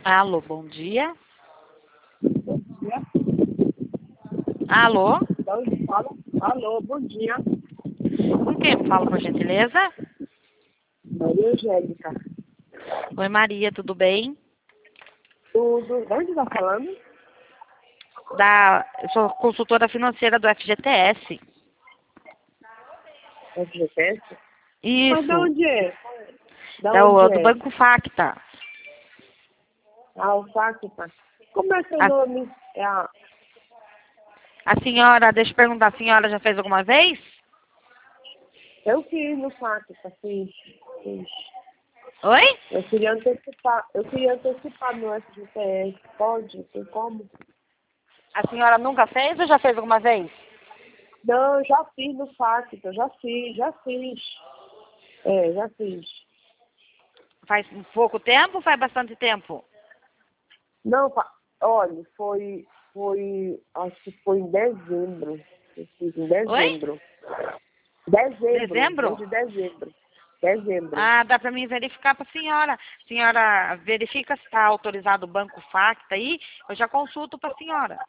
Alô, bom dia. Alô? Alô, bom dia. Com quem eu falo, por gentileza? Maria Angélica. Oi, Maria, tudo bem? Tudo. De onde está falando? Eu sou consultora financeira do FGTS. FGTS? Mas Isso, de onde é? Onde do é? Banco Facta. Ah, o Facta. Como é seu A, nome? É a... a senhora, deixa eu perguntar, a senhora já fez alguma vez? Eu fiz no Facta, fiz. Oi? Eu queria antecipar no FGTS. Pode? Tem como? A senhora nunca fez ou já fez alguma vez? Não, eu já fiz no Facta, já fiz. É, já fiz. Faz pouco tempo ou faz bastante tempo? Não, olha, acho que foi em dezembro. Eu fiz em Oi? dezembro. Dezembro? Mês de dezembro. Dezembro. Ah, dá para mim verificar para a senhora. A senhora verifica se está autorizado o Banco Facta aí, eu já consulto para a senhora.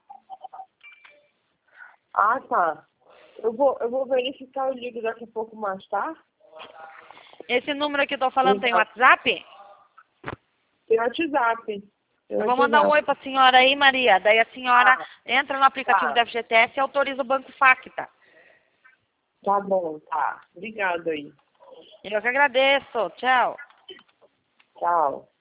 Ah, tá. Eu vou verificar, eu ligo daqui a pouco mais, tá? Esse número que eu estou falando tem Legal. WhatsApp? Tem WhatsApp. Eu vou mandar um oi para a senhora aí, Maria. Daí a senhora Ah, entra no aplicativo da tá. FGTS e autoriza o Banco Facta. Tá bom, tá. Obrigado aí. Eu que agradeço. Tchau. Tchau.